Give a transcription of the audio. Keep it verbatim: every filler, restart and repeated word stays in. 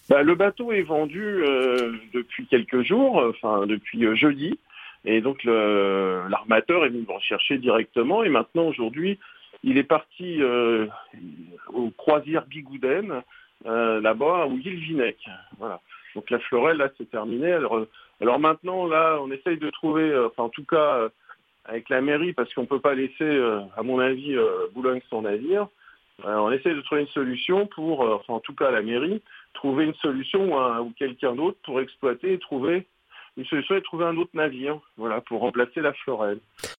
Bah, le bateau est vendu euh, depuis quelques jours, euh, enfin depuis euh, jeudi, et donc le, l'armateur est venu me rechercher directement, et maintenant aujourd'hui il est parti euh, aux croisières Bigouden, euh, là-bas à Guilvinec. Voilà. Donc la Florelle là c'est terminé. Alors, alors maintenant là on essaye de trouver, euh, enfin en tout cas euh, avec la mairie, parce qu'on peut pas laisser, euh, à mon avis, euh, Boulogne sans navire. Euh, on essaie de trouver une solution pour, euh, enfin en tout cas la mairie, trouver une solution ou, un- ou quelqu'un d'autre pour exploiter et trouver une solution et trouver un autre navire, voilà, pour remplacer la Florelle.